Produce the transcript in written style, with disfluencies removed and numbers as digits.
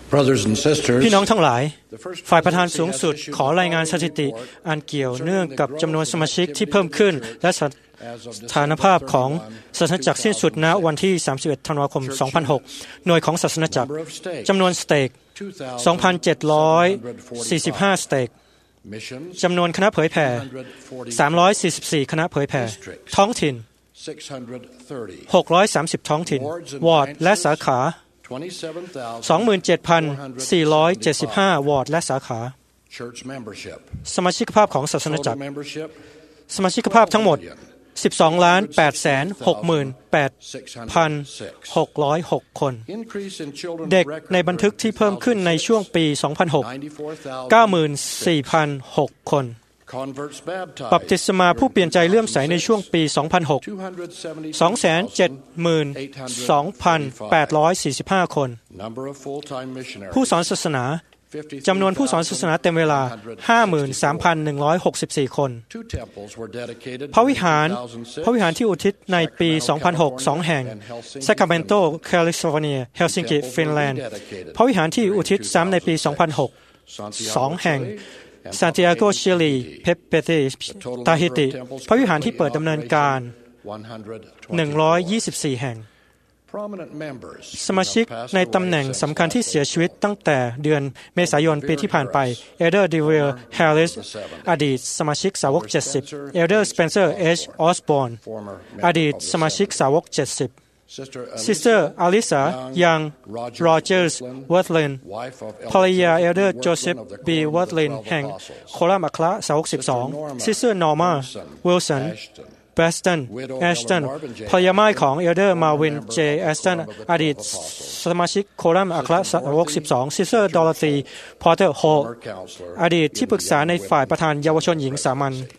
Brothers and sisters, พี่น้องทั้งหลายฝ่ายประธานสูงสุดขอรายงานสถิติอันเกี่ยวเนื่องกับจำนวนสมาชิกที่เพิ่มขึ้นและสถานภาพของศาสนาจักรสิ้นสุดณวันที่31ธันวาคม2006หน่วยของศาสนาจักรจำนวนสเตก 2,745 สเตกจำนวนคณะเผยแผ่344คณะเผยแผ่ท้องถิ่น630ท้องถิ่นวอร์ดและสาขา27,475 วอร์ดและสาขาสมาชิกภาพของศาสนาจักรสมาชิกภาพทั้งหมด 12,868,606 คนเด็กในบันทึกที่เพิ่มขึ้นในช่วงปี 2006 94,006 คนบัพติศมาผู้เปลี่ยนใจเลื่อมใสในช่วงปี 2006 272,845 คนผู้สอนศาสนาจำนวนผู้สอนศาสนาเต็มเวลา 53,164 คนพระวิหารที่อุทิศในปี 2006 2 แห่งซัคราเมนโตแคลิฟอร์เนียเฮลซิงกิฟินแลนด์พระวิหารที่อุทิศซ้ำในปี 2006 2 แห่งซานติอาโกชิลีเพเปเตตาฮิติพระวิหารที่เปิดดำเนินการ124 แห่งสมาชิกในตำแหน่งสำคัญที่เสียชีวิตตั้งแต่เดือนเมษายนปีที่ผ่านไปเอลเดอร์ดิวิลแฮร์ริสอดีตสมาชิกสาวก70เอลเดอร์สเปนเซอร์เอชออสบอร์นอดีตสมาชิกสาวก70ซิสเตอร์อลิซายังโรเจอร์สเวิร์ธลินภรรยาเอลเดอร์โจเซฟบีเวิร์ธลินแห่งโคลัมอัครสาวก12ซิสเตอร์นอร์มาวิลสันแอสตันภรรยาม่ายของเอลเดอร์มาวินเจแอสตันอดีตสมาชิกโคลัมอัครสาวก12ซิสเตอร์ดอร์ธีพอตเตอร์โฮอดีตที่ปรึกษาในฝ่ายประธานเยาวชนหญิงสามัญ